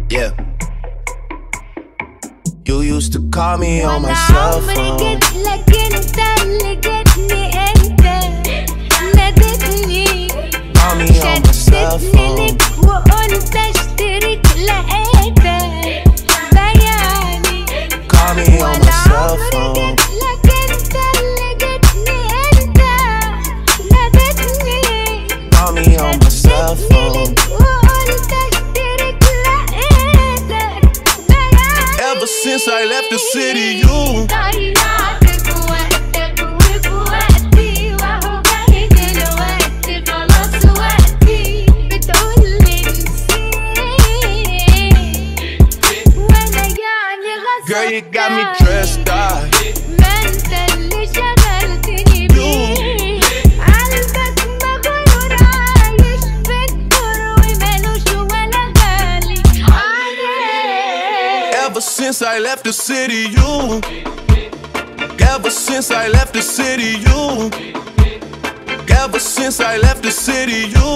Yeah. You used to call me on my cell phone. عمري جيت لك انت اللي جيتني انت نادتني Call me on my cell شدتني phone. لك وقلت اشترك لقيتك بياني Call me on my cell عمري phone. جيت لك انت اللي جيتني انت نادتني Call me on my cell phone. وقلت اشترك لقيتك بياني Ever since I left the city, you ضيعتك وقتك وفي وقتي وهو جاي دلوقتي خلاص وقتي بتقولي نسيت وانا يعني غصبت girl, you got me dressed up. ما انت اللي شغلتني بيه قلبك مغرور عايش في الدور ومالوش ولا غالي عليك Ever since I left the city, you. Ever since I left the city, you. Ever since I left the city, you.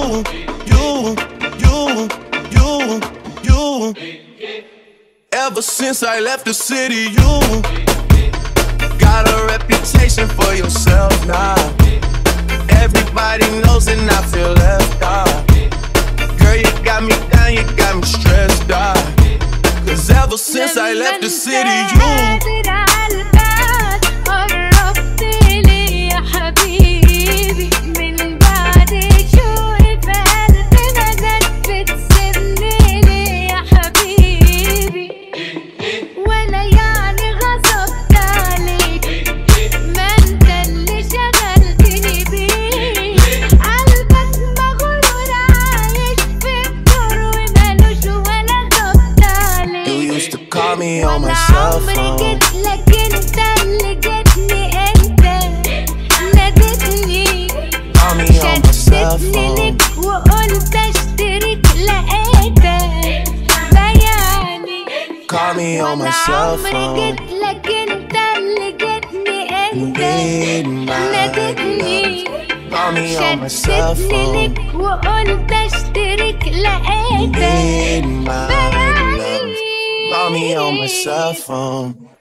Ever since I left the city, you got a reputation for yourself now. Everybody knows and I feel left out. Girl, you got me down, you got me stressed out. Cause ever since I left the city, you قادر عالبال قربت لي يا حبيبي من بعد شوقي في قلبي ما زال بتسيبني ليه يا حبيبي ولا يعني غصبت عليك ما انت اللي شغلتني بيه قلبك مغرور عايش في الدور ومالوش ولا ضبط عليك You used to call me on my cell عمري phone. جيت لك انت اللي جيتني انت نادتني Call me on my cell شدتني phone. لك وقلت اشترك لقيتك بياني Call me on my cell عمري phone. جيت لك انت اللي جيتني انت Need my نادتني love. Call me on my cell شدتني phone. لك وقلت اشترك لقيتك Need my love. بياني Call me on my cell phone.